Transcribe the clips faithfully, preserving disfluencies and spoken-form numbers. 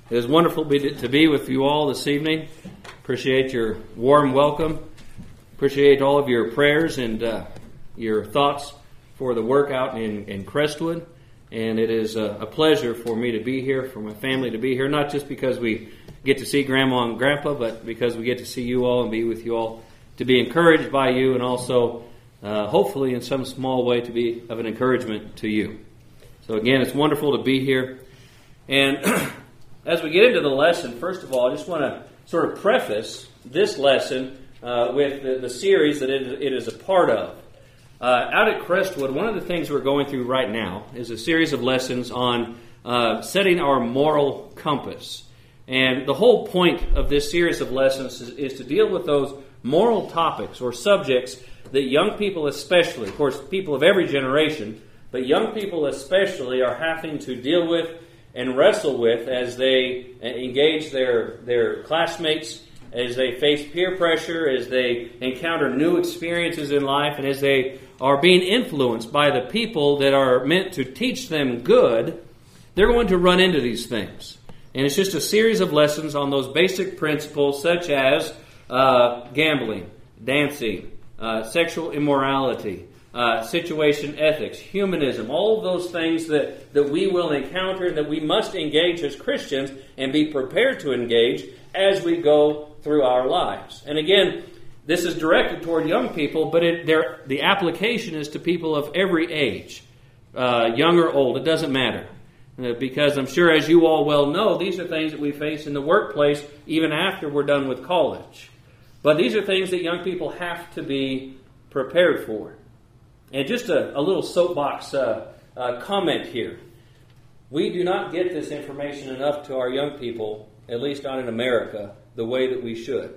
It is wonderful to be with you all this evening. Appreciate your warm welcome. Appreciate all of your prayers and uh, your thoughts for the work out in, in Crestwood. And it is a, a pleasure for me to be here, for my family to be here, not just because we get to see Grandma and Grandpa, but because we get to see you all and be with you all, to be encouraged by you, and also uh, hopefully in some small way to be of an encouragement to you. So again, it's wonderful to be here. And as we get into the lesson, first of all, I just want to sort of preface this lesson uh, with the, the series that it, it is a part of. Uh, out at Crestwood, one of the things we're going through right now is a series of lessons on uh, setting our moral compass. And the whole point of this series of lessons is, is to deal with those moral topics or subjects that young people especially, of course, people of every generation, but young people especially are having to deal with and wrestle with as they engage their, their classmates, as they face peer pressure, as they encounter new experiences in life, and as they are being influenced by the people that are meant to teach them good. They're going to run into these things. And it's just a series of lessons on those basic principles such as uh, gambling, dancing, uh, sexual immorality, Uh, situation ethics, humanism, all of those things that, that we will encounter and that we must engage as Christians and be prepared to engage as we go through our lives. And again, this is directed toward young people, but it, the application is to people of every age, uh, young or old. It doesn't matter. Uh, because I'm sure, as you all well know, these are things that we face in the workplace even after we're done with college. But these are things that young people have to be prepared for. And just a, a little soapbox uh, uh, comment here. We do not get this information enough to our young people, at least not in America, the way that we should.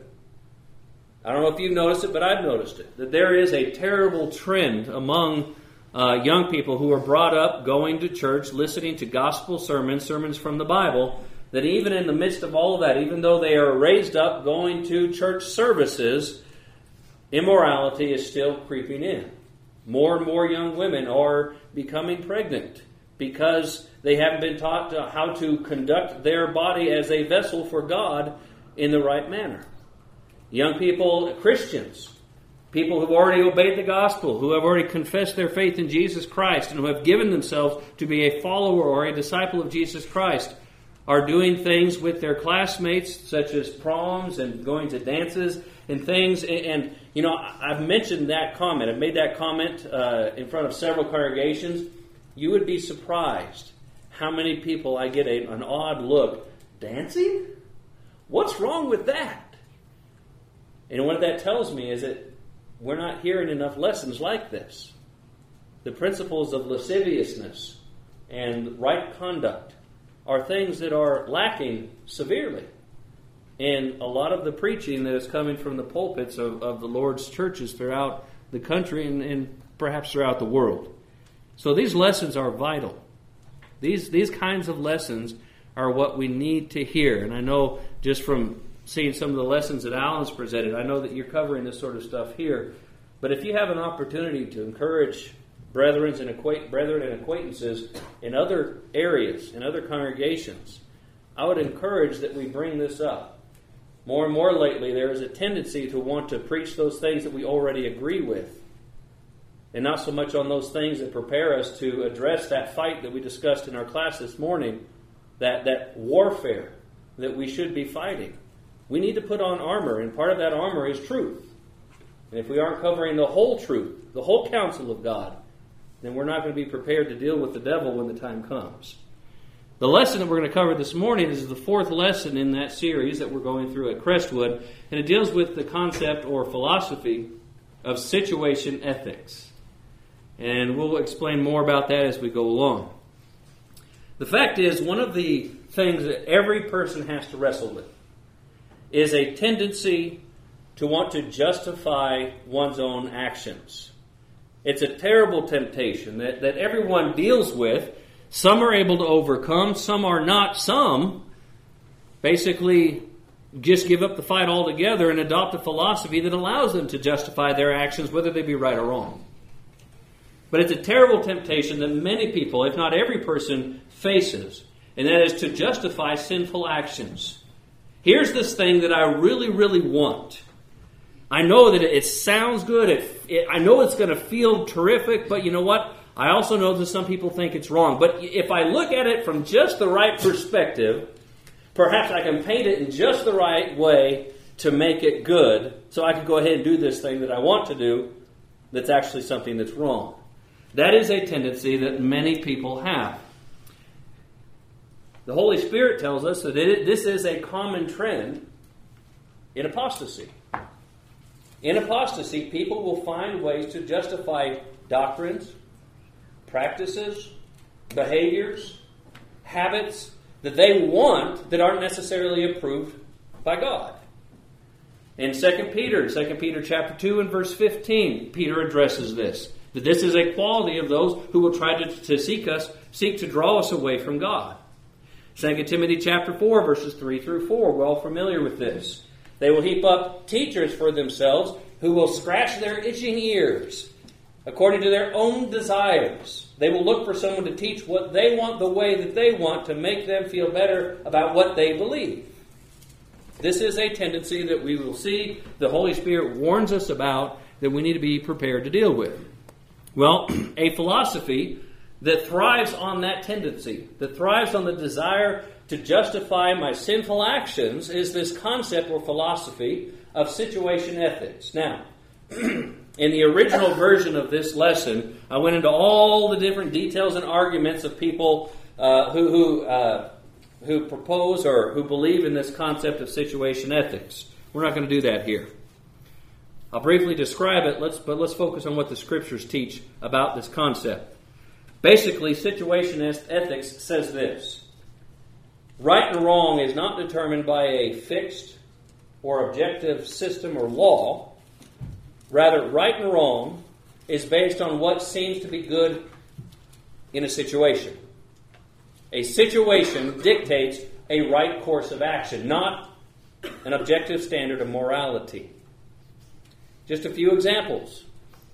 I don't know if you've noticed it, but I've noticed it. That there is a terrible trend among uh, young people who are brought up going to church, listening to gospel sermons, sermons from the Bible, that even in the midst of all of that, even though they are raised up going to church services, immorality is still creeping in. More and more young women are becoming pregnant because they haven't been taught to how to conduct their body as a vessel for God in the right manner. Young people, Christians, people who have already obeyed the gospel, who have already confessed their faith in Jesus Christ and who have given themselves to be a follower or a disciple of Jesus Christ, are doing things with their classmates such as proms and going to dances and things. And, and you know, I've mentioned that comment. I've made that comment uh, in front of several congregations. You would be surprised how many people I get a, an odd look. Dancing? What's wrong with that? And what that tells me is that we're not hearing enough lessons like this. The principles of lasciviousness and right conduct are things that are lacking severely in a lot of the preaching that is coming from the pulpits of, of the Lord's churches throughout the country and, and perhaps throughout the world. So these lessons are vital. These, these kinds of lessons are what we need to hear. And I know just from seeing some of the lessons that Alan's presented, I know that you're covering this sort of stuff here. But if you have an opportunity to encourage brethren and acquaint- brethren and acquaintances in other areas, in other congregations, I would encourage that we bring this up. More and more lately, there is a tendency to want to preach those things that we already agree with, and not so much on those things that prepare us to address that fight that we discussed in our class this morning, that, that warfare that we should be fighting. We need to put on armor, and part of that armor is truth. And if we aren't covering the whole truth, the whole counsel of God, then we're not going to be prepared to deal with the devil when the time comes. The lesson that we're going to cover this morning is the fourth lesson in that series that we're going through at Crestwood, and it deals with the concept or philosophy of situation ethics. And we'll explain more about that as we go along. The fact is, one of the things that every person has to wrestle with is a tendency to want to justify one's own actions. It's a terrible temptation that, that everyone deals with. Some are able to overcome, some are not. Some basically just give up the fight altogether and adopt a philosophy that allows them to justify their actions, whether they be right or wrong. But it's a terrible temptation that many people, if not every person, faces. and that is to justify sinful actions. Here's this thing that I really, really want. I know that it sounds good. It, it, I know it's going to feel terrific, but you know what? I also know that some people think it's wrong. But if I look at it from just the right perspective, perhaps I can paint it in just the right way to make it good, so I can go ahead and do this thing that I want to do that's actually something that's wrong. That is a tendency that many people have. The Holy Spirit tells us that it, this is a common trend in apostasy. In apostasy, people will find ways to justify doctrines, practices, behaviors, habits that they want that aren't necessarily approved by God. In Second Peter, Second Peter chapter two and verse fifteen, Peter addresses this. That this is a quality of those who will try to, to seek us, seek to draw us away from God. Second Timothy chapter four, verses three through four, we're all familiar with this. They will heap up teachers for themselves who will scratch their itching ears according to their own desires. They will look for someone to teach what they want the way that they want to make them feel better about what they believe. This is a tendency that we will see the Holy Spirit warns us about that we need to be prepared to deal with. Well, a philosophy that thrives on that tendency, that thrives on the desire to justify my sinful actions, is this concept or philosophy of situation ethics. Now, in the original version of this lesson, I went into all the different details and arguments of people uh, who who, uh, who propose or who believe in this concept of situation ethics. We're not going to do that here. I'll briefly describe it, let's, but let's focus on what the Scriptures teach about this concept. Basically, situation ethics says this: right and wrong is not determined by a fixed or objective system or law. Rather, right and wrong is based on what seems to be good in a situation. A situation dictates a right course of action, not an objective standard of morality. Just a few examples.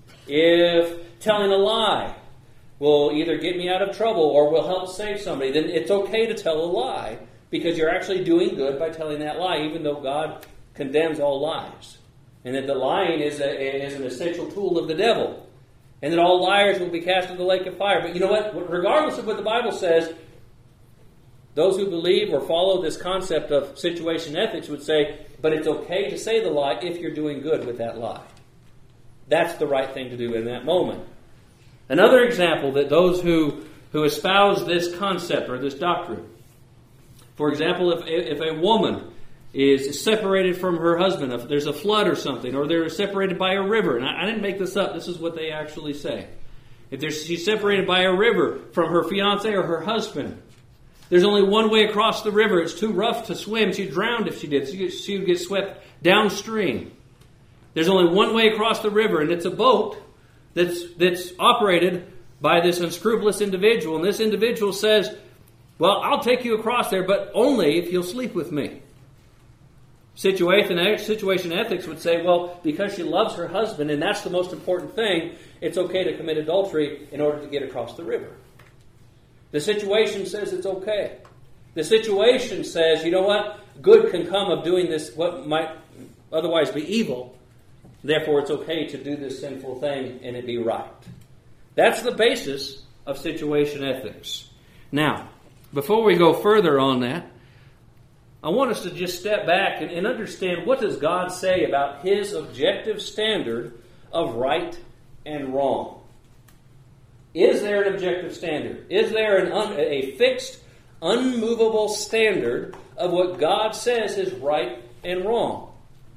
If telling a lie will either get me out of trouble or will help save somebody, then it's okay to tell a lie because you're actually doing good by telling that lie, even though God condemns all lies. And that the lying is, a, is an essential tool of the devil. And that all liars will be cast into the lake of fire. But you know what? Regardless of what the Bible says, those who believe or follow this concept of situation ethics would say, but it's okay to say the lie if you're doing good with that lie. That's the right thing to do in that moment. Another example that those who, who espouse this concept or this doctrine, for example, if, if a woman is separated from her husband, if there's a flood or something, or they're separated by a river, and I, I didn't make this up, this is what they actually say. If she's separated by a river from her fiancé or her husband, there's only one way across the river. It's too rough to swim. She'd drown if she did. She, she would get swept downstream. There's only one way across the river, and it's a boat that's that's operated by this unscrupulous individual. And this individual says, well, I'll take you across there, but only if you'll sleep with me. Situation, situation ethics would say, well, because she loves her husband, and that's the most important thing, it's okay to commit adultery in order to get across the river. The situation says it's okay. The situation says, you know what? Good can come of doing this, what might otherwise be evil. Therefore, it's okay to do this sinful thing and it be right. That's the basis of situation ethics. Now, before we go further on that, I want us to just step back and, and understand, what does God say about His objective standard of right and wrong? Is there an objective standard? Is there an un, a fixed, unmovable standard of what God says is right and wrong?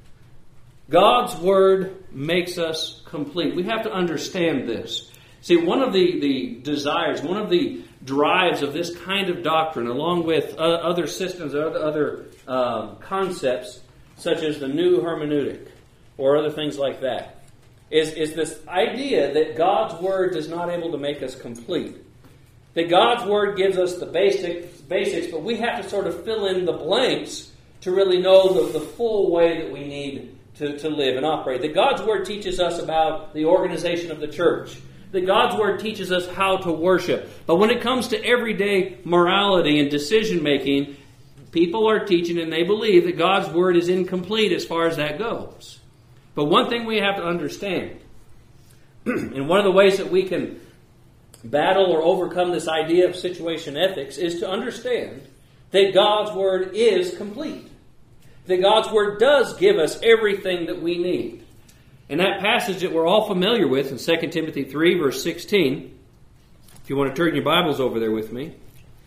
God's Word makes us complete. We have to understand this. See, one of the, the desires, one of the drives of this kind of doctrine, along with uh, other systems, other, other um, concepts, such as the new hermeneutic, or other things like that, is, is this idea that God's Word is not able to make us complete. That God's Word gives us the basic, basics, but we have to sort of fill in the blanks to really know the, the full way that we need to, to live and operate. That God's Word teaches us about the organization of the church. that God's Word teaches us how to worship. But when it comes to everyday morality and decision-making, people are teaching and they believe that God's Word is incomplete as far as that goes. But one thing we have to understand, and one of the ways that we can battle or overcome this idea of situation ethics, is to understand that God's Word is complete. That God's Word does give us everything that we need. In that passage that we're all familiar with in Second Timothy three, verse sixteen, if you want to turn your Bibles over there with me,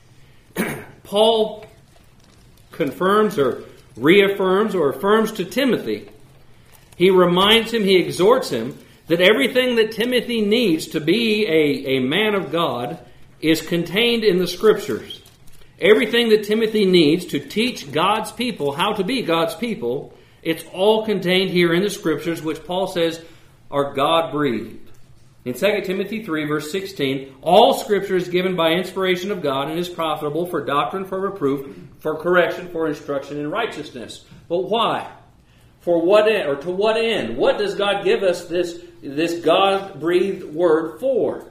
Paul confirms or reaffirms or affirms to Timothy. He reminds him, he exhorts him, that everything that Timothy needs to be a, a man of God is contained in the Scriptures. Everything that Timothy needs to teach God's people how to be God's people, it's all contained here in the Scriptures, which Paul says are God-breathed. In Second Timothy three, verse sixteen, all Scripture is given by inspiration of God and is profitable for doctrine, for reproof, for correction, for instruction in righteousness. But why? For what end, or to what end? What does God give us this, this God-breathed Word for?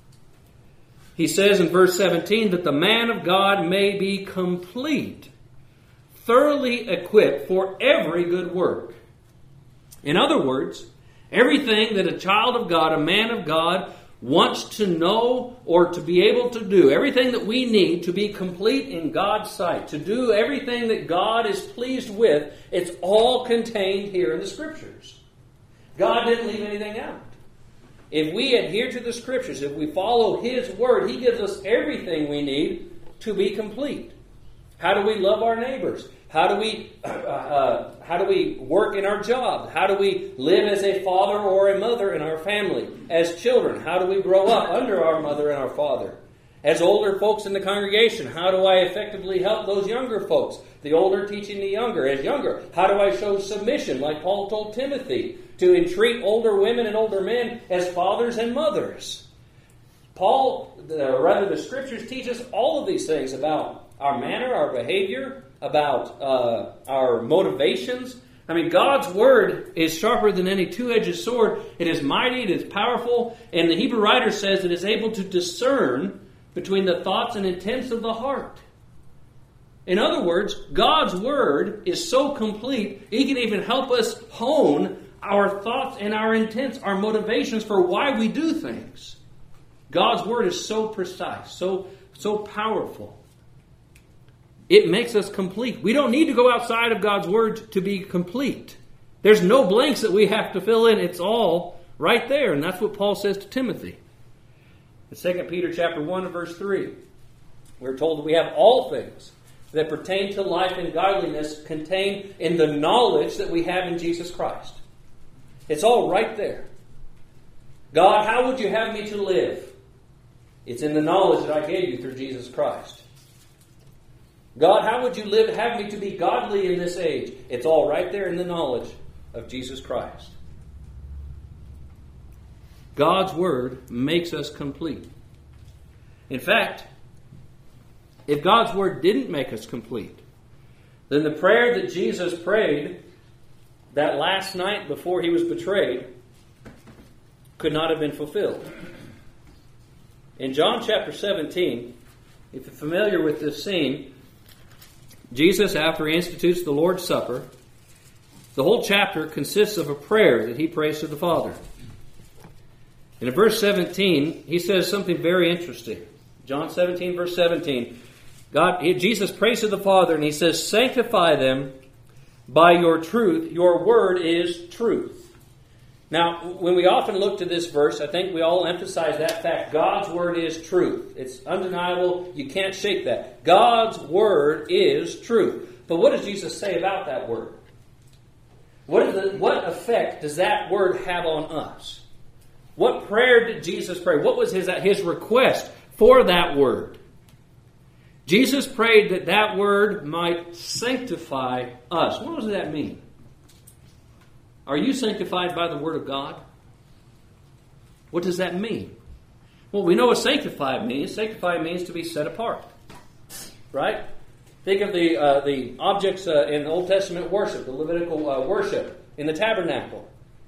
He says in verse seventeen that the man of God may be complete, thoroughly equipped for every good work. In other words, everything that a child of God, a man of God, wants to know or to be able to do, everything that we need to be complete in God's sight, to do everything that God is pleased with, it's all contained here in the Scriptures. God didn't leave anything out. If we adhere to the Scriptures, if we follow His Word, He gives us everything we need to be complete. How do we love our neighbors? How do we uh, uh, how do we work in our job? How do we live as a father or a mother in our family? As children, how do we grow up under our mother and our father? As older folks in the congregation, how do I effectively help those younger folks? The older teaching the younger. As younger, how do I show submission, like Paul told Timothy, to entreat older women and older men as fathers and mothers? Paul, uh, rather the Scriptures teach us all of these things about our manner, our behavior, about uh, our motivations. I mean, God's Word is sharper than any two-edged sword. It is mighty, it is powerful, and the Hebrew writer says it is able to discern between the thoughts and intents of the heart. In other words, God's Word is so complete, He can even help us hone our thoughts and our intents, our motivations for why we do things. God's Word is so precise, so, so powerful. It makes us complete. We don't need to go outside of God's Word to be complete. There's no blanks that we have to fill in. It's all right there. And that's what Paul says to Timothy. In Second Peter chapter one and verse three, we're told that we have all things that pertain to life and godliness contained in the knowledge that we have in Jesus Christ. It's all right there. God, how would you have me to live? It's in the knowledge that I gave you through Jesus Christ. God, how would you live, have me to be godly in this age? It's all right there in the knowledge of Jesus Christ. God's Word makes us complete. In fact, if God's Word didn't make us complete, then the prayer that Jesus prayed that last night before He was betrayed could not have been fulfilled. In John chapter seventeen, if you're familiar with this scene, Jesus, after He institutes the Lord's Supper, the whole chapter consists of a prayer that He prays to the Father. And in verse seventeen, He says something very interesting. John seventeen, verse seventeen. God, Jesus prays to the Father and He says, "Sanctify them by your truth. Your word is truth." Now, when we often look to this verse, I think we all emphasize that fact. God's Word is truth. It's undeniable. You can't shake that. God's Word is truth. But what does Jesus say about that Word? What, is the, what effect does that Word have on us? What prayer did Jesus pray? What was his, his request for that Word? Jesus prayed that that Word might sanctify us. What does that mean? Are you sanctified by the Word of God? What does that mean? Well, we know what sanctified means. Sanctified means to be set apart. Right? Think of the uh, the objects uh, in Old Testament worship, the Levitical uh, worship in the tabernacle.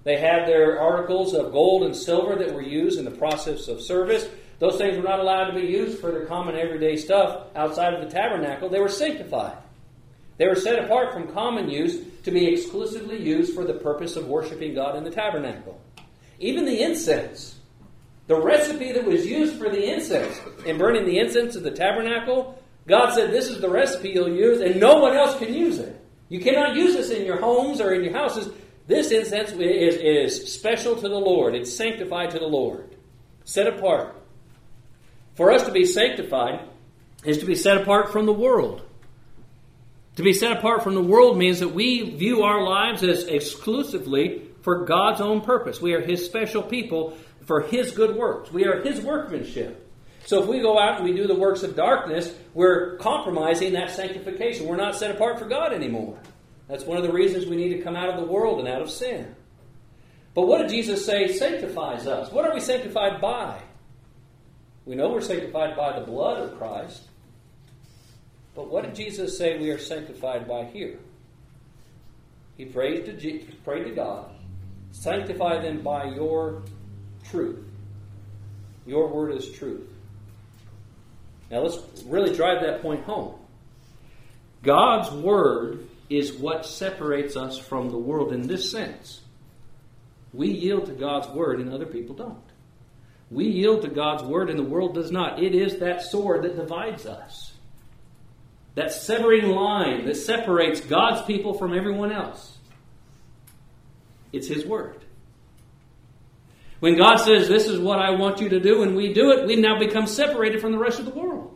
They had their articles of gold and silver that were used in the process of service. Those things were not allowed to be used for their common everyday stuff outside of the tabernacle. They were sanctified. They were set apart from common use to be exclusively used for the purpose of worshiping God in the tabernacle. Even the incense, the recipe that was used for the incense and burning the incense at the tabernacle, God said this is the recipe you'll use and no one else can use it. You cannot use this in your homes or in your houses. This incense is, is special to the Lord. It's sanctified to the Lord. Set apart. For us to be sanctified is to be set apart from the world. To be set apart from the world means that we view our lives as exclusively for God's own purpose. We are His special people for His good works. We are His workmanship. So if we go out and we do the works of darkness, we're compromising that sanctification. We're not set apart for God anymore. That's one of the reasons we need to come out of the world and out of sin. But what did Jesus say sanctifies us? What are we sanctified by? We know we're sanctified by the blood of Christ. But what did Jesus say we are sanctified by here? He prayed to, G- prayed to God, sanctify them by your truth. Your word is truth. Now let's really drive that point home. God's word is what separates us from the world in this sense. We yield to God's word and other people don't. We yield to God's word and the world does not. It is that sword that divides us. That severing line that separates God's people from everyone else. It's His word. When God says, this is what I want you to do, and we do it, we now become separated from the rest of the world.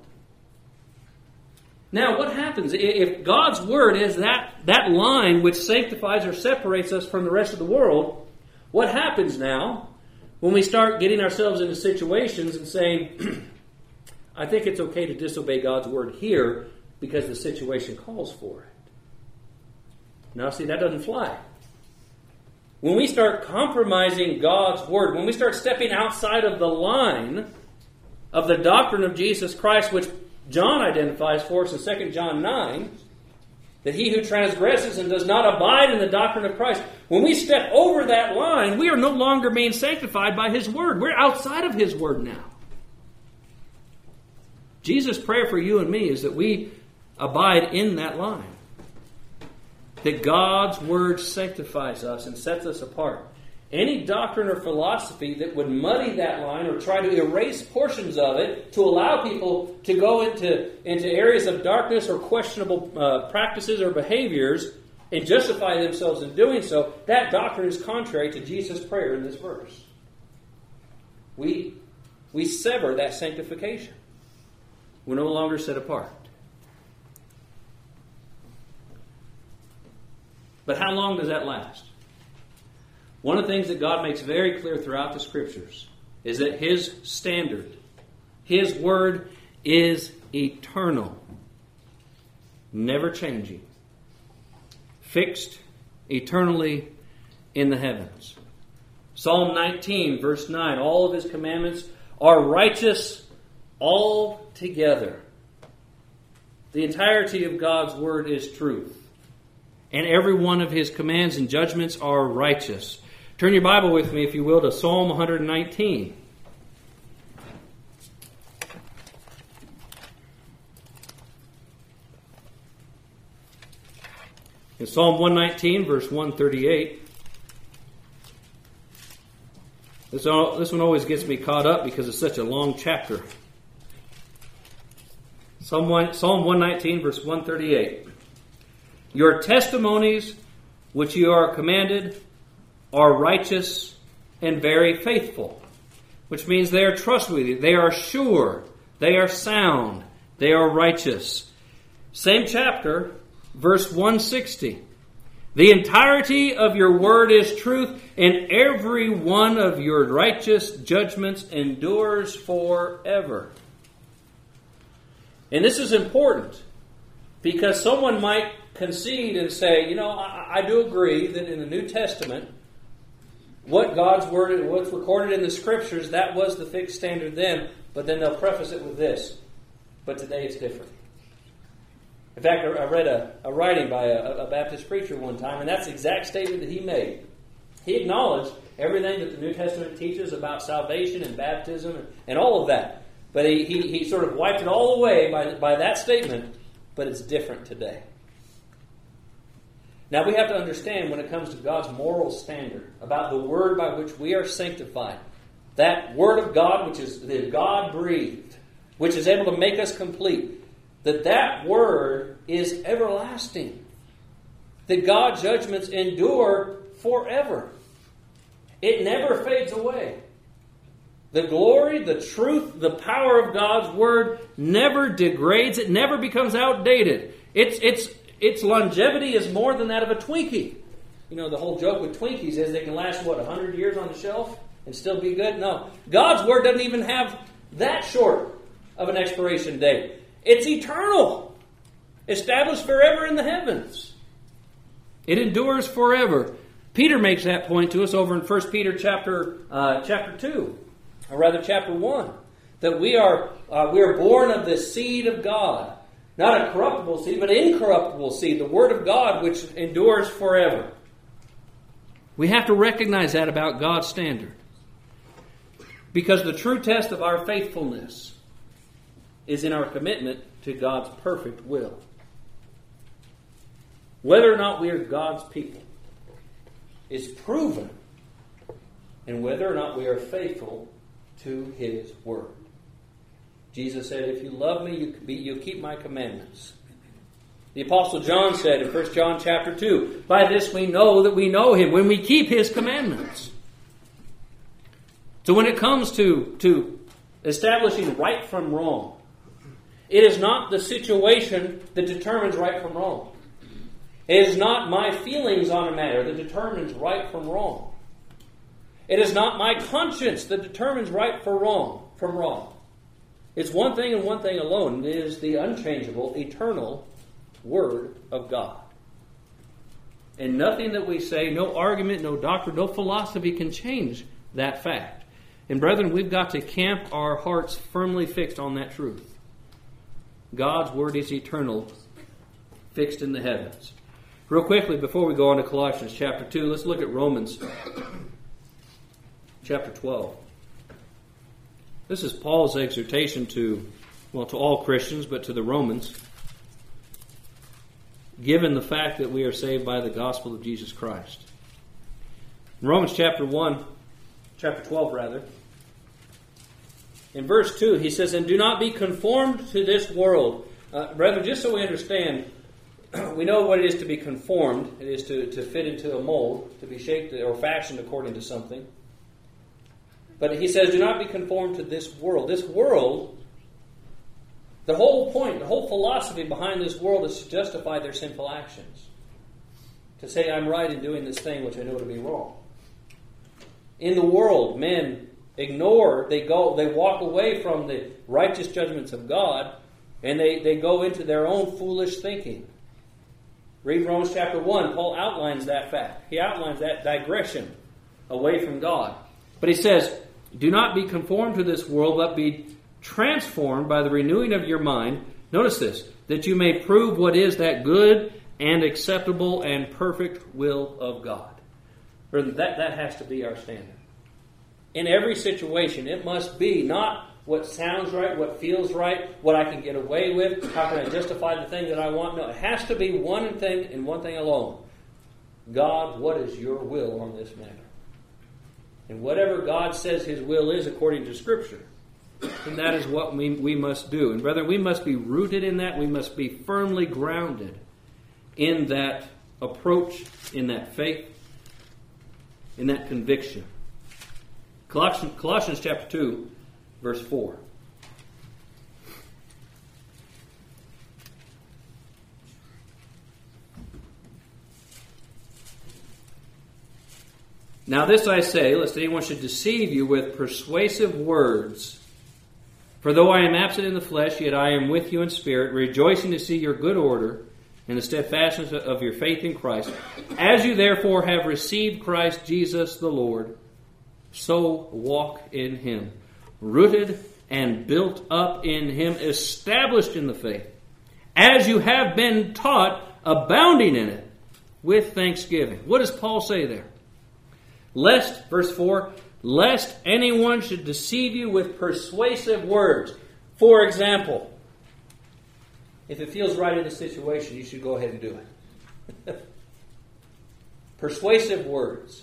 Now, what happens if God's word is that, that line which sanctifies or separates us from the rest of the world? What happens now when we start getting ourselves into situations and saying, I think it's okay to disobey God's word here because the situation calls for it? Now, see, that doesn't fly. When we start compromising God's word, when we start stepping outside of the line of the doctrine of Jesus Christ, which John identifies for us in Second John nine, that he who transgresses and does not abide in the doctrine of Christ, when we step over that line, we are no longer being sanctified by His word. We're outside of His word now. Jesus' prayer for you and me is that we abide in that line. That God's word sanctifies us and sets us apart. Any doctrine or philosophy that would muddy that line or try to erase portions of it to allow people to go into, into areas of darkness or questionable uh, practices or behaviors and justify themselves in doing so, that doctrine is contrary to Jesus' prayer in this verse. We, we sever that sanctification. We're no longer set apart. But how long does that last? One of the things that God makes very clear throughout the Scriptures is that His standard, His word is eternal, never changing, fixed eternally in the heavens. Psalm nineteen, verse nine, all of His commandments are righteous altogether. The entirety of God's word is truth. And every one of His commands and judgments are righteous. Turn your Bible with me, if you will, to Psalm one nineteen. In Psalm one nineteen, verse one thirty-eight, this, all, this one always gets me caught up because it's such a long chapter. Psalm one, Psalm one nineteen, verse one thirty-eight. Your testimonies, which you are commanded, are righteous and very faithful, which means they are trustworthy, they are sure, they are sound, they are righteous. Same chapter, verse one sixty. The entirety of your word is truth, and every one of your righteous judgments endures forever. And this is important because someone might concede and say, you know, I, I do agree that in the New Testament, what God's word, what's recorded in the Scriptures, that was the fixed standard then, but then they'll preface it with this. But today it's different. In fact, I read a, a writing by a, a Baptist preacher one time, and that's the exact statement that he made. He acknowledged everything that the New Testament teaches about salvation and baptism and, and all of that. But he, he, he sort of wiped it all away by, by that statement, but it's different today. Now we have to understand when it comes to God's moral standard, about the word by which we are sanctified, that word of God which is the God-breathed, which is able to make us complete, that that word is everlasting. That God's judgments endure forever. It never fades away. The glory, the truth, the power of God's word never degrades. It never becomes outdated. Its its its longevity is more than that of a Twinkie. You know, the whole joke with Twinkies is they can last, what, one hundred years on the shelf and still be good? No. God's word doesn't even have that short of an expiration date. It's eternal. Established forever in the heavens. It endures forever. Peter makes that point to us over in First Peter chapter uh, chapter two, or rather chapter one, that we are uh, we are born of the seed of God, not a corruptible seed, but incorruptible seed, the Word of God, which endures forever. We have to recognize that about God's standard, because the true test of our faithfulness is in our commitment to God's perfect will. Whether or not we are God's people is proven in whether or not we are faithful to His Word. Jesus said, if you love me, you, be, you keep my commandments. The Apostle John said in First John chapter two, by this we know that we know Him, when we keep His commandments. So when it comes to, to establishing right from wrong, it is not the situation that determines right from wrong. It is not my feelings on a matter that determines right from wrong. It is not my conscience that determines right for wrong from wrong. It's one thing and one thing alone. It is the unchangeable, eternal Word of God. And nothing that we say, no argument, no doctrine, no philosophy can change that fact. And brethren, we've got to camp our hearts firmly fixed on that truth. God's Word is eternal, fixed in the heavens. Real quickly, before we go on to Colossians chapter two, let's look at Romans chapter twelve. This is Paul's exhortation to, well, to all Christians, but to the Romans, given the fact that we are saved by the gospel of Jesus Christ. In Romans chapter one, chapter twelve rather, in verse two, he says, and do not be conformed to this world. Uh, brethren, just so we understand, we know what it is to be conformed. It is to, to fit into a mold, to be shaped or fashioned according to something. But he says, do not be conformed to this world. This world, the whole point, the whole philosophy behind this world is to justify their sinful actions. To say, I'm right in doing this thing which I know to be wrong. In the world, men ignore, they go, they walk away from the righteous judgments of God, and they, they go into their own foolish thinking. Read Romans chapter one. Paul outlines that fact. He outlines that digression away from God. But he says, do not be conformed to this world, but be transformed by the renewing of your mind. Notice this, that you may prove what is that good and acceptable and perfect will of God. That, that has to be our standard. In every situation, it must be not what sounds right, what feels right, what I can get away with, how can I justify the thing that I want. No, it has to be one thing and one thing alone. God, what is your will on this matter? And whatever God says His will is according to Scripture, then that is what we, we must do. And brethren, we must be rooted in that. We must be firmly grounded in that approach, in that faith, in that conviction. Colossians, Colossians chapter two, verse four. Now this I say, lest anyone should deceive you with persuasive words. For though I am absent in the flesh, yet I am with you in spirit, rejoicing to see your good order and the steadfastness of your faith in Christ. As you therefore have received Christ Jesus the Lord, so walk in Him, rooted and built up in Him, established in the faith, as you have been taught, abounding in it, with thanksgiving. What does Paul say there? Lest, verse four, lest anyone should deceive you with persuasive words. For example, if it feels right in a situation, you should go ahead and do it. Persuasive words.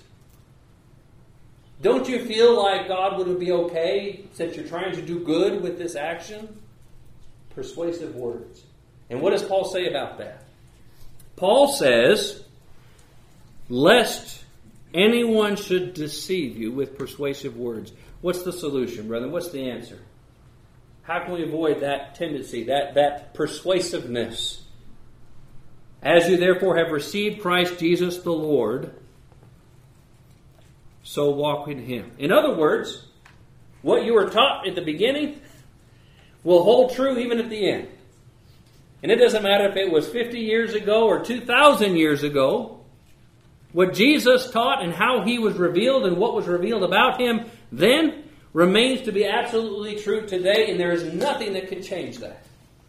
Don't you feel like God would be okay since you're trying to do good with this action? Persuasive words. And what does Paul say about that? Paul says, lest anyone should deceive you with persuasive words. What's the solution, brethren? What's the answer? How can we avoid that tendency, that, that persuasiveness? As you therefore have received Christ Jesus the Lord, so walk in Him. In other words, what you were taught at the beginning will hold true even at the end. And it doesn't matter if it was fifty years ago or two thousand years ago. What Jesus taught and how He was revealed and what was revealed about Him then remains to be absolutely true today, and there is nothing that can change that.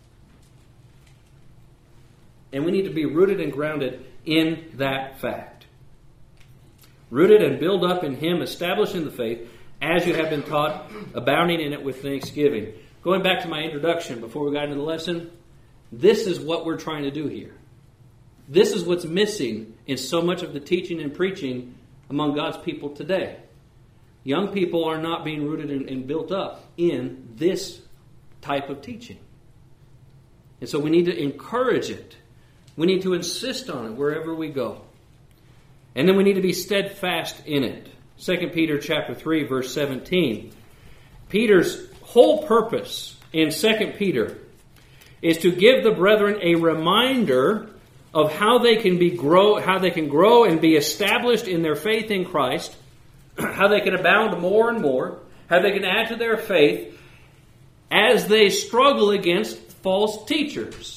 And we need to be rooted and grounded in that fact. Rooted and built up in Him, established in the faith, as you have been taught, abounding in it with thanksgiving. Going back to my introduction before we got into the lesson, this is what we're trying to do here. This is what's missing in so much of the teaching and preaching among God's people today. Young people are not being rooted and, and built up in this type of teaching. And so we need to encourage it. We need to insist on it wherever we go. And then we need to be steadfast in it. Second Peter chapter three, verse seventeen. Peter's whole purpose in Second Peter is to give the brethren a reminder of how they can be grow, how they can grow and be established in their faith in Christ, how they can abound more and more, how they can add to their faith as they struggle against false teachers.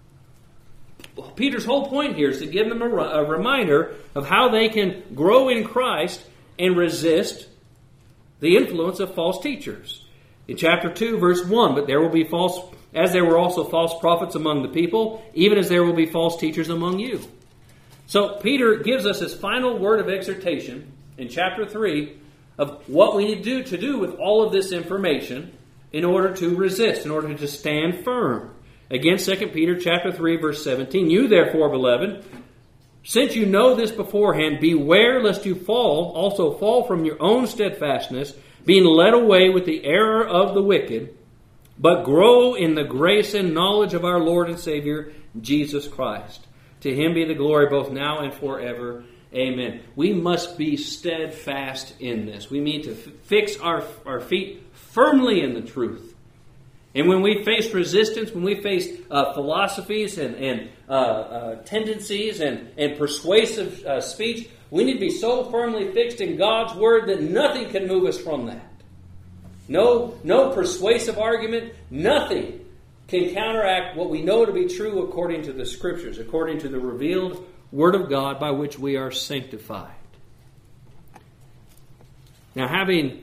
Peter's whole point here is to give them a, a reminder of how they can grow in Christ and resist the influence of false teachers. In chapter two, verse one, but there will be false, as there were also false prophets among the people, even as there will be false teachers among you. So Peter gives us his final word of exhortation in chapter three of what we need to do, to do with all of this information in order to resist, in order to stand firm. Again, Second Peter chapter three, verse seventeen. You therefore, beloved, since you know this beforehand, beware lest you fall, also fall from your own steadfastness, being led away with the error of the wicked, but grow in the grace and knowledge of our Lord and Savior, Jesus Christ. To Him be the glory both now and forever. Amen. We must be steadfast in this. We need to f- fix our, our feet firmly in the truth. And when we face resistance, when we face uh, philosophies and, and uh, uh, tendencies and, and persuasive uh, speech, we need to be so firmly fixed in God's Word that nothing can move us from that. No, no persuasive argument, nothing can counteract what we know to be true according to the Scriptures, according to the revealed Word of God by which we are sanctified. Now, having,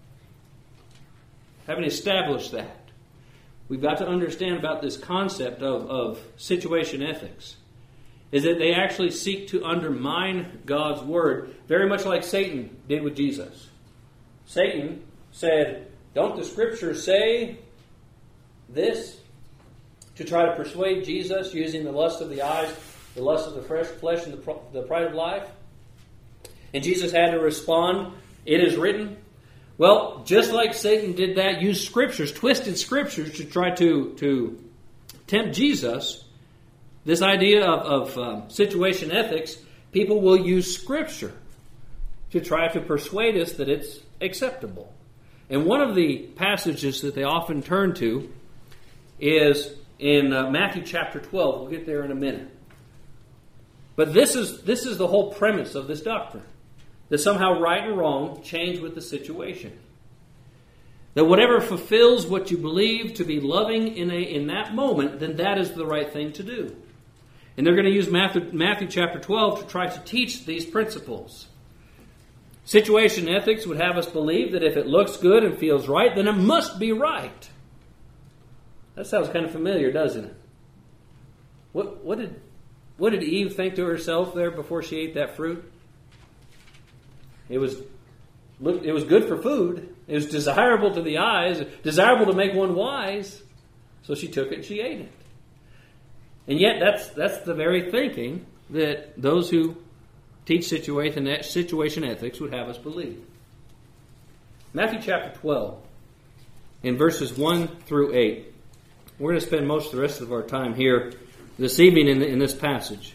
having established that, we've got to understand about this concept of, of situation ethics, is that they actually seek to undermine God's Word, very much like Satan did with Jesus. Satan said, don't the Scriptures say this? To try to persuade Jesus using the lust of the eyes, the lust of the fresh flesh, and the, the pride of life. And Jesus had to respond, it is written. Well, just like Satan did that, used Scriptures, twisted Scriptures to try to, to tempt Jesus, this idea of, of um, situation ethics, people will use Scripture to try to persuade us that it's acceptable. And one of the passages that they often turn to is in uh, Matthew chapter twelve. We'll get there in a minute. But this is this is the whole premise of this doctrine. That somehow right and wrong change with the situation. That whatever fulfills what you believe to be loving in a in that moment, then that is the right thing to do. And they're going to use Matthew, Matthew chapter twelve to try to teach these principles. Situation ethics would have us believe that if it looks good and feels right, then it must be right. That sounds kind of familiar, doesn't it? What, what did what did Eve think to herself there before she ate that fruit? It was, it was good for food. It was desirable to the eyes, desirable to make one wise. So she took it and she ate it. And yet that's that's the very thinking that those who teach situation, situation ethics would have us believe. Matthew chapter twelve, in verses one through eight. We're going to spend most of the rest of our time here this evening in, the, in this passage.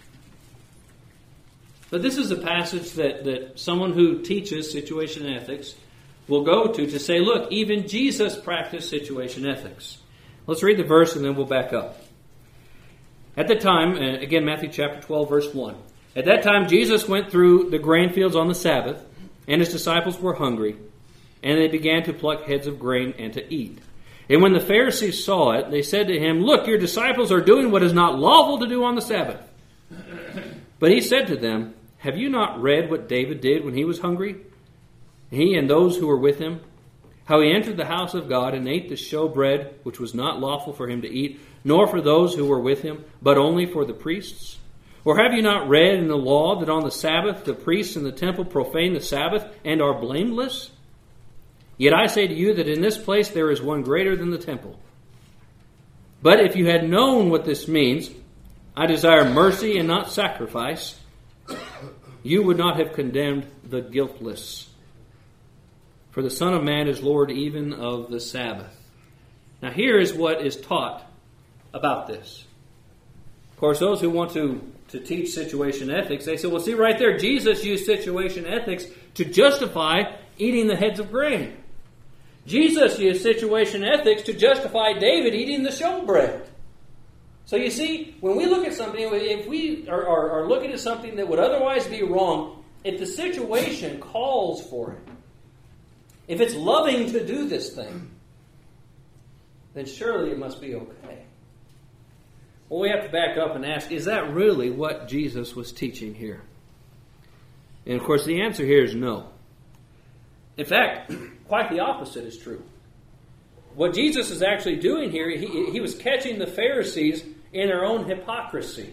But this is a passage that, that someone who teaches situation ethics will go to to say, look, even Jesus practiced situation ethics. Let's read the verse and then we'll back up. At the time, again, Matthew chapter twelve, verse one. At that time, Jesus went through the grain fields on the Sabbath, and his disciples were hungry, and they began to pluck heads of grain and to eat. And when the Pharisees saw it, they said to him, look, your disciples are doing what is not lawful to do on the Sabbath. But he said to them, have you not read what David did when he was hungry? He and those who were with him, how he entered the house of God and ate the showbread, which was not lawful for him to eat, nor for those who were with him, but only for the priests? Or have you not read in the law that on the Sabbath the priests in the temple profane the Sabbath and are blameless? Yet I say to you that in this place there is one greater than the temple. But if you had known what this means, I desire mercy and not sacrifice, you would not have condemned the guiltless. For the Son of Man is Lord even of the Sabbath. Now here is what is taught about this. Of course, those who want to, to teach situation ethics, they say, well, see right there, Jesus used situation ethics to justify eating the heads of grain. Jesus used situation ethics to justify David eating the showbread. So you see, when we look at something, if we are, are, are looking at something that would otherwise be wrong, if the situation calls for it, if it's loving to do this thing, then surely it must be okay. Well, we have to back up and ask, is that really what Jesus was teaching here? And of course, the answer here is no. In fact, quite the opposite is true. What Jesus is actually doing here, he, he was catching the Pharisees in their own hypocrisy.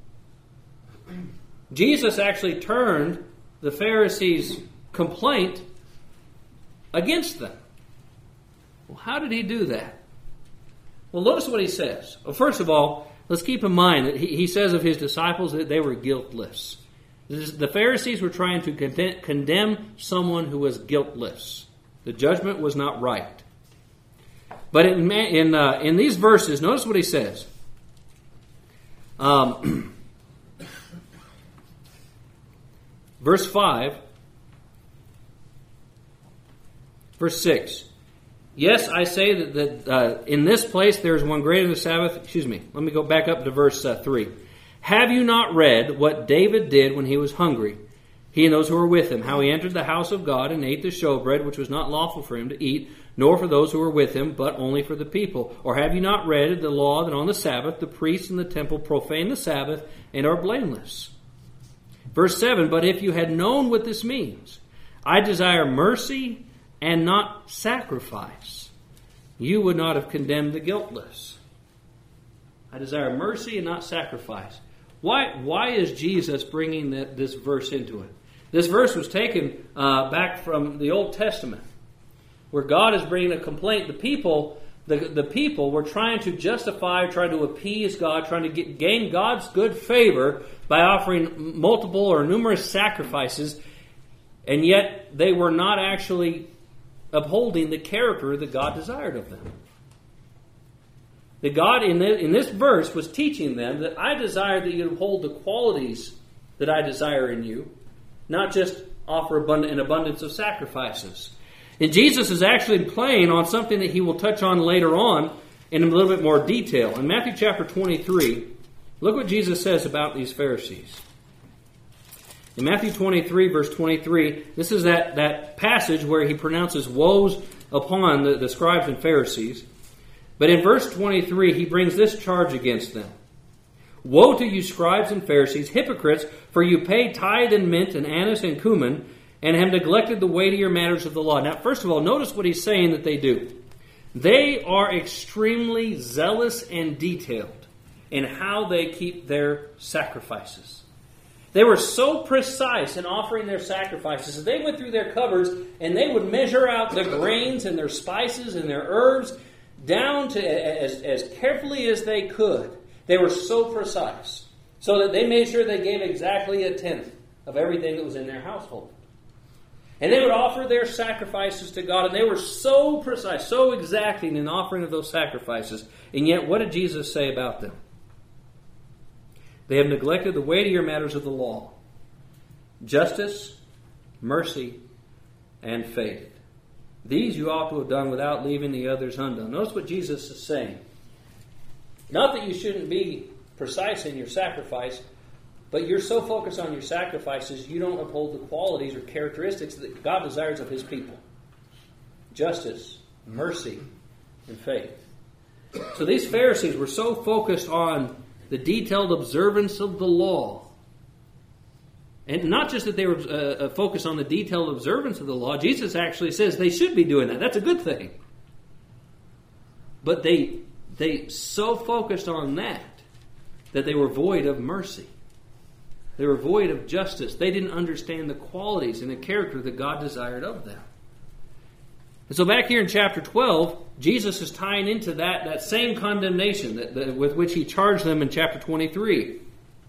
Jesus actually turned the Pharisees' complaint against them. Well, how did he do that? Well, notice what he says. Well, first of all, let's keep in mind that he, he says of his disciples that they were guiltless. The Pharisees were trying to condemn, condemn someone who was guiltless. The judgment was not right. But in in, uh, in these verses, notice what he says. Um, verse five, verse six. Yes, I say that, that uh, in this place there is one greater than the Sabbath. Excuse me. Let me go back up to verse uh, three. Have you not read what David did when he was hungry? He and those who were with him, how he entered the house of God and ate the showbread, which was not lawful for him to eat, nor for those who were with him, but only for the people. Or have you not read the law that on the Sabbath the priests in the temple profane the Sabbath and are blameless? Verse seven, but if you had known what this means, I desire mercy and not sacrifice, you would not have condemned the guiltless. I desire mercy and not sacrifice. Why, why is Jesus bringing that, this verse into it? This verse was taken uh, back from the Old Testament, where God is bringing a complaint. The people, the, the people were trying to justify, trying to appease God, trying to get, gain God's good favor by offering multiple or numerous sacrifices, and yet they were not actually upholding the character that God desired of them. That God in this, in this verse was teaching them that I desire that you uphold the qualities that I desire in you, not just offer abundant, an abundance of sacrifices. And Jesus is actually playing on something that he will touch on later on in a little bit more detail. In Matthew chapter twenty-three, look what Jesus says about these Pharisees. In Matthew twenty-three, verse twenty-three, this is that, that passage where he pronounces woes upon the, the scribes and Pharisees. But in verse twenty-three, he brings this charge against them. Woe to you, scribes and Pharisees, hypocrites, for you pay tithe and mint and anise and cumin, and have neglected the weightier matters of the law. Now, first of all, notice what he's saying that they do. They are extremely zealous and detailed in how they keep their sacrifices. They were so precise in offering their sacrifices that they went through their cupboards and they would measure out the grains and their spices and their herbs down to as, as carefully as they could. They were so precise, so that they made sure they gave exactly a tenth of everything that was in their household. And they would offer their sacrifices to God, and they were so precise, so exacting in offering of those sacrifices. And yet, what did Jesus say about them? They have neglected the weightier matters of the law: justice, mercy, and faith. These you ought to have done without leaving the others undone. Notice what Jesus is saying. Not that you shouldn't be precise in your sacrifice, but you're so focused on your sacrifices, you don't uphold the qualities or characteristics that God desires of His people: justice, mercy, and faith. So these Pharisees were so focused on the detailed observance of the law. And not just that they were uh, focused on the detailed observance of the law. Jesus actually says they should be doing that. That's a good thing. But they, they so focused on that that they were void of mercy. They were void of justice. They didn't understand the qualities and the character that God desired of them. And so back here in chapter twelve, Jesus is tying into that, that same condemnation that, that, with which He charged them in chapter twenty-three.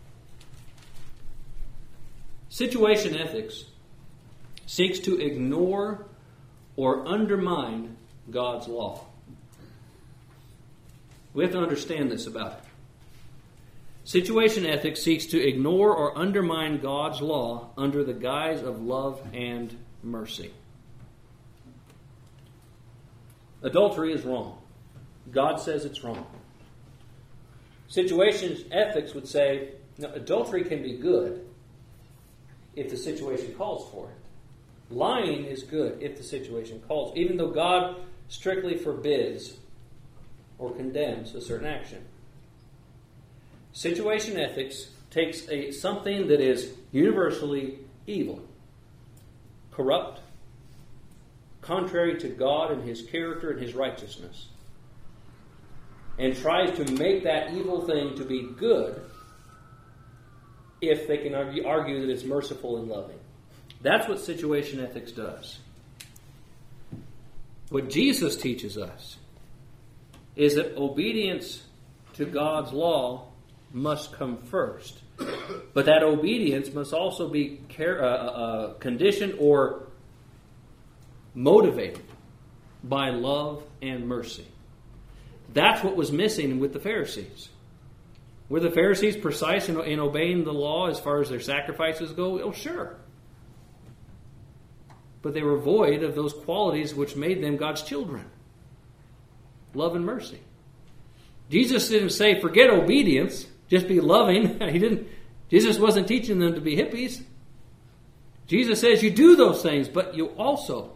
Situation ethics seeks to ignore or undermine God's law. We have to understand this about it. Situation ethics seeks to ignore or undermine God's law under the guise of love and mercy. Adultery is wrong. God says it's wrong. Situation ethics would say, no, adultery can be good if the situation calls for it. Lying is good if the situation calls, even though God strictly forbids or condemns a certain action. Situation ethics takes a something that is universally evil, corrupt, contrary to God and His character and His righteousness, and tries to make that evil thing to be good if they can argue, argue that it's merciful and loving. That's what situation ethics does. What Jesus teaches us is that obedience to God's law must come first. But that obedience must also be care, uh, uh, conditioned or motivated by love and mercy. That's what was missing with the Pharisees. Were the Pharisees precise in, in obeying the law as far as their sacrifices go? Oh, sure. But they were void of those qualities which made them God's children. Love and mercy. Jesus didn't say, forget obedience, just be loving. He didn't. Jesus wasn't teaching them to be hippies. Jesus says you do those things, but you also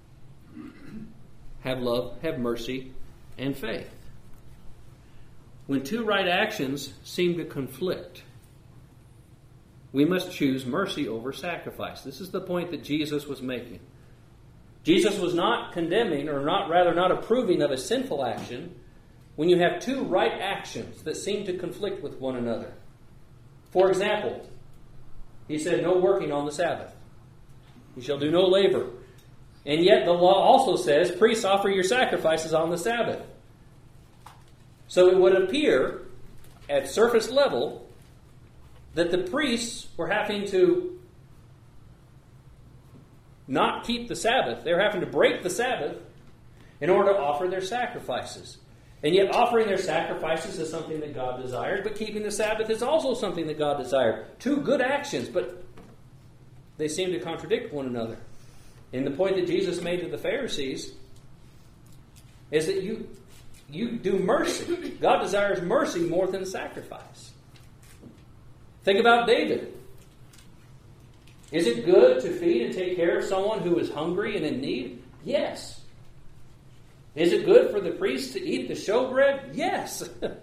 have love, have mercy, and faith. When two right actions seem to conflict, we must choose mercy over sacrifice. This is the point that Jesus was making. Jesus was not condemning, or not rather not approving of a sinful action when you have two right actions that seem to conflict with one another. For example, He said, no working on the Sabbath. You shall do no labor. And yet the law also says, priests offer your sacrifices on the Sabbath. So it would appear, at surface level, that the priests were having to not keep the Sabbath. They were having to break the Sabbath in order to offer their sacrifices. And yet offering their sacrifices is something that God desired, but keeping the Sabbath is also something that God desired. Two good actions, but they seem to contradict one another. And the point that Jesus made to the Pharisees is that you, you do mercy. God desires mercy more than sacrifice. Think about David. Is it good to feed and take care of someone who is hungry and in need? Yes. Is it good for the priest to eat the showbread? Yes.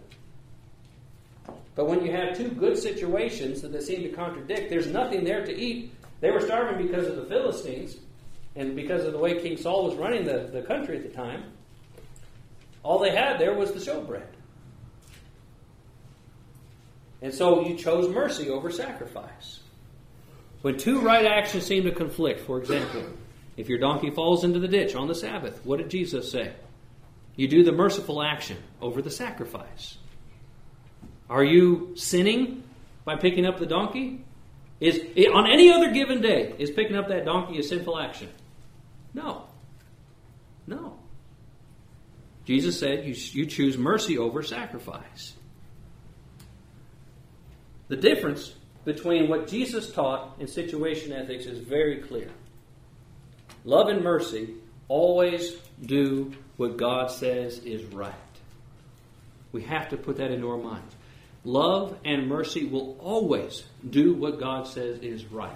But when you have two good situations that seem to contradict, there's nothing there to eat. They were starving because of the Philistines and because of the way King Saul was running the, the country at the time. All they had there was the showbread. And so you chose mercy over sacrifice. When two right actions seem to conflict, for example, if your donkey falls into the ditch on the Sabbath, what did Jesus say? You do the merciful action over the sacrifice. Are you sinning by picking up the donkey? Is on any other given day, is picking up that donkey a sinful action? No. No. Jesus said you, you choose mercy over sacrifice. The difference between what Jesus taught and situation ethics is very clear. Love and mercy always do what God says is right. We have to put that into our minds. Love and mercy will always do what God says is right.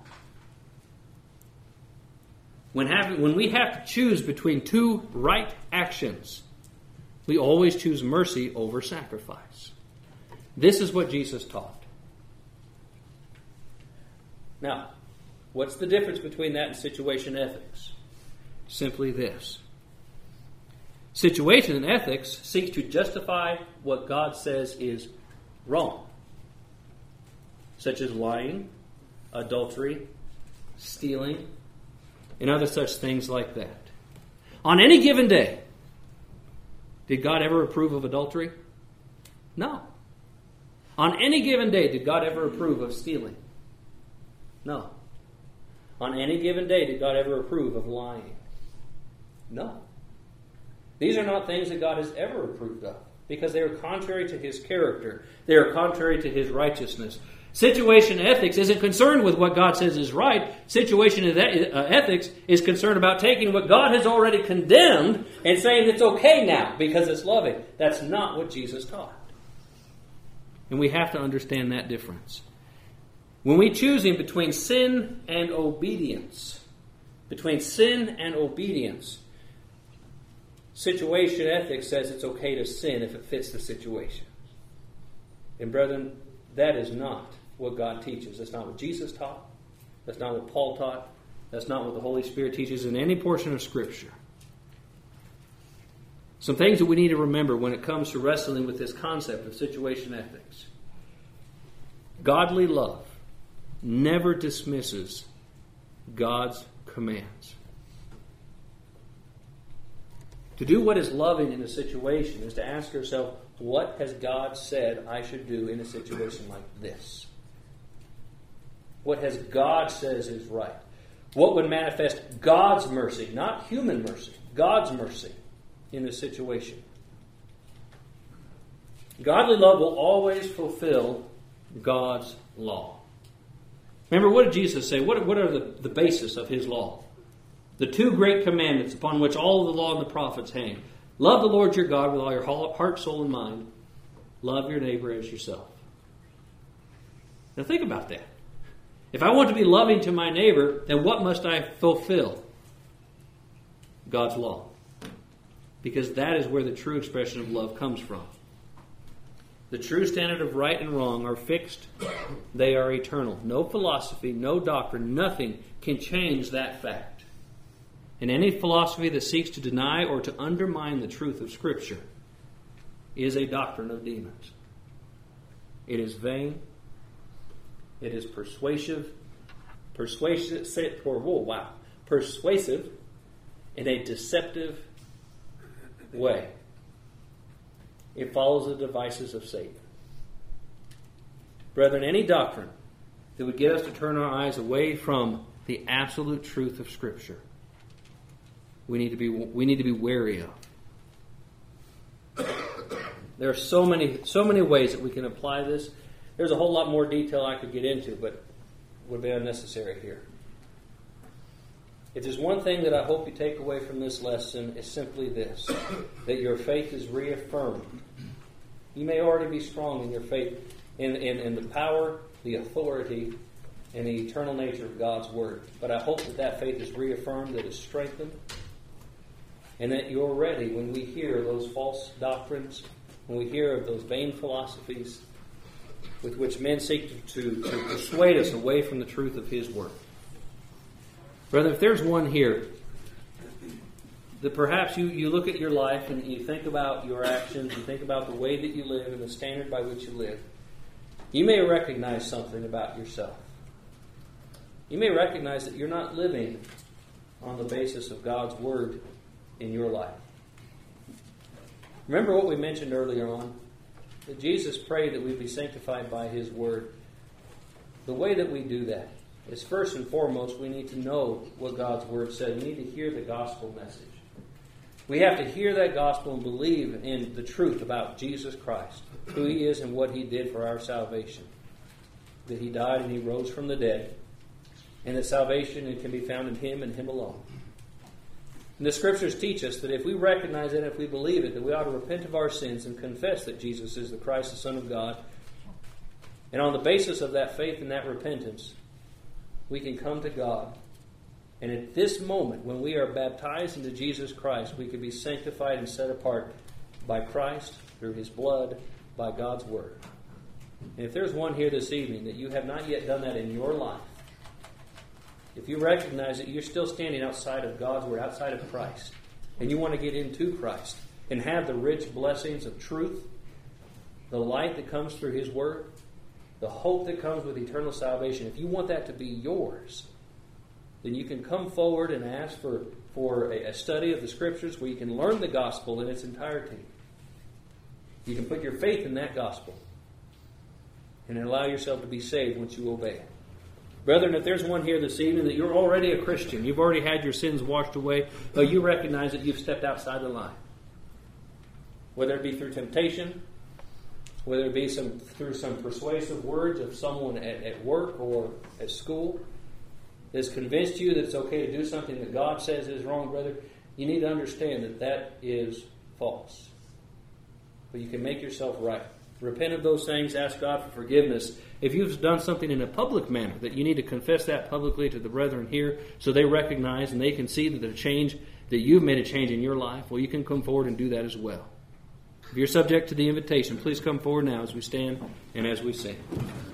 When, have, when we have to choose between two right actions, we always choose mercy over sacrifice. This is what Jesus taught. Now, what's the difference between that and situation ethics? Simply this. Situation ethics seeks to justify what God says is wrong, such as lying, adultery, stealing, and other such things like that. On any given day, did God ever approve of adultery? No. On any given day, did God ever approve of stealing? No. On any given day, did God ever approve of lying? No. These are not things that God has ever approved of, because they are contrary to His character. They are contrary to His righteousness. Situation ethics isn't concerned with what God says is right. Situation ethics is concerned about taking what God has already condemned and saying it's okay now because it's loving. That's not what Jesus taught. And we have to understand that difference. When we choose Him between sin and obedience, between sin and obedience, situation ethics says it's okay to sin if it fits the situation. And brethren, that is not what God teaches. That's not what Jesus taught. That's not what Paul taught. That's not what the Holy Spirit teaches in any portion of Scripture. Some things that we need to remember when it comes to wrestling with this concept of situation ethics. Godly love never dismisses God's commands. To do what is loving in a situation is to ask yourself, what has God said I should do in a situation like this? What has God says is right? What would manifest God's mercy, not human mercy, God's mercy in this situation? Godly love will always fulfill God's law. Remember, what did Jesus say? What, what are the, the basis of His law? The two great commandments upon which all of the law and the prophets hang. Love the Lord your God with all your heart, soul, and mind. Love your neighbor as yourself. Now think about that. If I want to be loving to my neighbor, then what must I fulfill? God's law. Because that is where the true expression of love comes from. The true standard of right and wrong are fixed. They are eternal. No philosophy, no doctrine, nothing can change that fact. And any philosophy that seeks to deny or to undermine the truth of Scripture is a doctrine of demons. It is vain. It is persuasive. Persuasive, or whoa, wow, persuasive in a deceptive way. It follows the devices of Satan. Brethren, any doctrine that would get us to turn our eyes away from the absolute truth of Scripture, we need to be we need to be wary of. There are so many so many ways that we can apply this. There's a whole lot more detail I could get into, but would be unnecessary here. If there's one thing that I hope you take away from this lesson, it's simply this: that your faith is reaffirmed. You may already be strong in your faith, in, in, in the power, the authority, and the eternal nature of God's Word. But I hope that that faith is reaffirmed, that it's strengthened, and that you're ready when we hear those false doctrines, when we hear of those vain philosophies with which men seek to, to, to persuade us away from the truth of His Word. Brother, if there's one here that perhaps you, you look at your life and you think about your actions, you think about the way that you live and the standard by which you live, you may recognize something about yourself. You may recognize that you're not living on the basis of God's Word in your life. Remember what we mentioned earlier on? That Jesus prayed that we be sanctified by His Word. The way that we do that is, first and foremost, we need to know what God's Word says. We need to hear the gospel message. We have to hear that gospel and believe in the truth about Jesus Christ, who He is and what He did for our salvation. That He died and He rose from the dead, and that salvation can be found in Him and Him alone. And the Scriptures teach us that if we recognize it, if we believe it, that we ought to repent of our sins and confess that Jesus is the Christ, the Son of God. And on the basis of that faith and that repentance, we can come to God. And at this moment, when we are baptized into Jesus Christ, we can be sanctified and set apart by Christ, through His blood, by God's Word. And if there's one here this evening that you have not yet done that in your life, if you recognize that you're still standing outside of God's Word, outside of Christ, and you want to get into Christ and have the rich blessings of truth, the light that comes through His Word, the hope that comes with eternal salvation, if you want that to be yours, then you can come forward and ask for, for a, a study of the Scriptures where you can learn the gospel in its entirety. You can put your faith in that gospel and allow yourself to be saved once you obey it. Brethren, if there's one here this evening that you're already a Christian, you've already had your sins washed away, but you recognize that you've stepped outside the line, whether it be through temptation, whether it be some through some persuasive words of someone at, at work or at school, that's convinced you that it's okay to do something that God says is wrong, brother, you need to understand that that is false. But you can make yourself right. Repent of those things, ask God for forgiveness. If you've done something in a public manner, that you need to confess that publicly to the brethren here so they recognize and they can see that the change, that you've made a change in your life, well, you can come forward and do that as well. If you're subject to the invitation, please come forward now as we stand and as we sing.